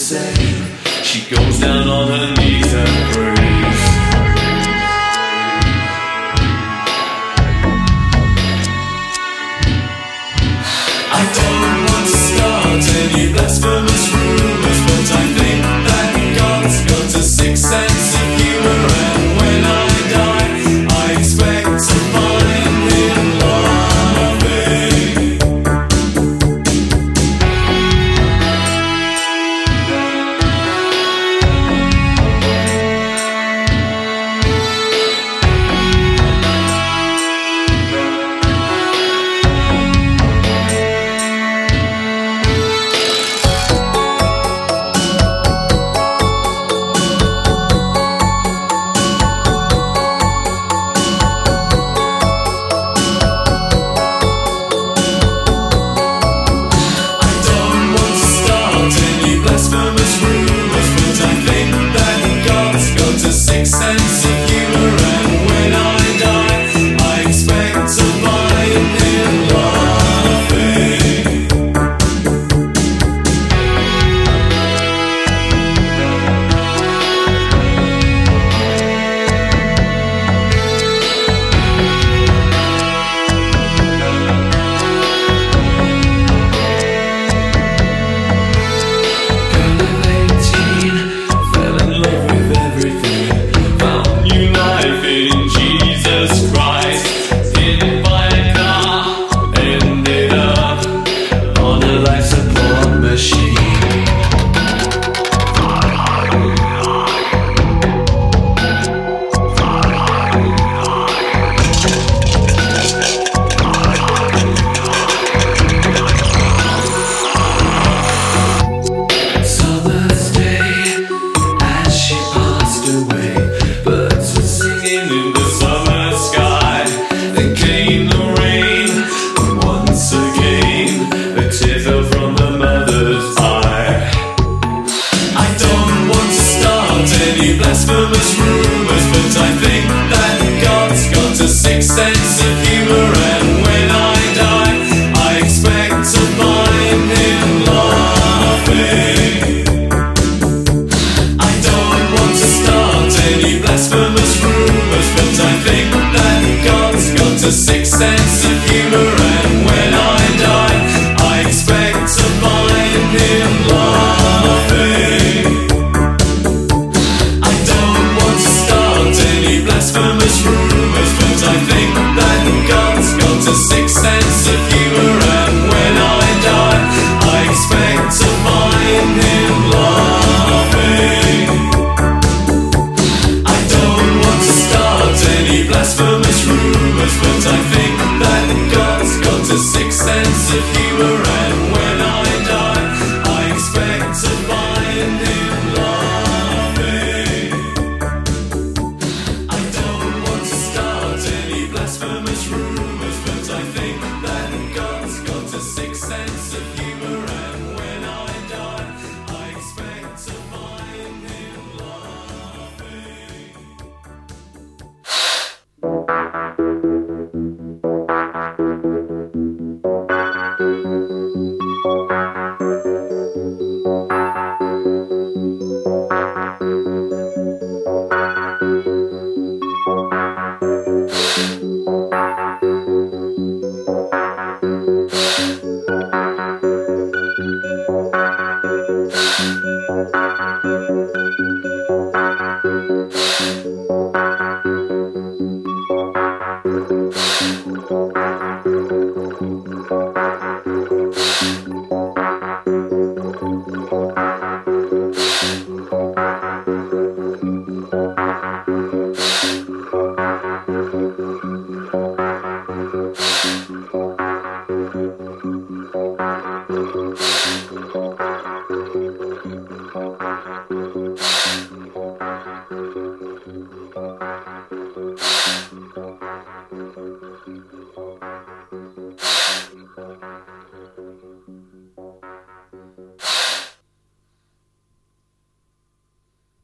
same. She goes down on her knees and prays. I don't want to start any blasphemous rumors, but I think that God's got a sixth sense of humor, and when I die, I expect to find him laughing. Sense of humor, and when I die, I expect to find him laughing. Girl of 18, fell in love with everything. New life in Jesus Christ. Hit by a car, ended up on a life support machine. Summer's day, as she passed away, birds were singing in the summer sky. Then came the rain, and once again a tear fell from the mother's eye. I don't want to start any blasphemous rumors, but I think that God's got a sixth sense of humor, and when I die, I expect to find him laughing. I don't want to start any blasphemous rumors, but I think that God's got a sixth sense of humor, and when I die, I expect to find him laughing. I don't want to start any blasphemous rumors, but I think that God's got a sixth sense of humor, and when I die, I expect to find him laughing. I don't want to start any blasphemous rumors, but I think that God's got a sixth sense of humor, and when I die, I expect to find him laughing. I don't want to start any blasphemous rumors, but I think that God's got a sixth sense of humor, and when I die, I expect to find him laughing.